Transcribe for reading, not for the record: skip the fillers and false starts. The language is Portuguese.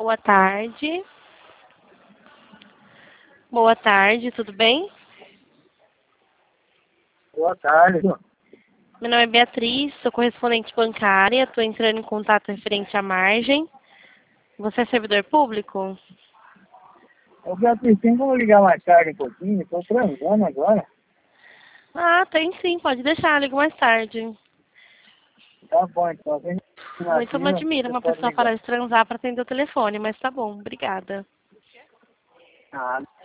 Boa tarde. Boa tarde, tudo bem? Boa tarde. Meu nome é Beatriz, sou correspondente bancária, estou entrando em contato referente à margem. Você é servidor público? Ô, Beatriz, tem como ligar mais tarde um pouquinho? Estou transando agora. Ah, tem sim, pode deixar, ligo mais tarde. Tá bom, então. Vem Muito me aqui, admira você uma pode pessoa ligar. parar de transar para atender o telefone, mas tá bom, obrigada. Ah,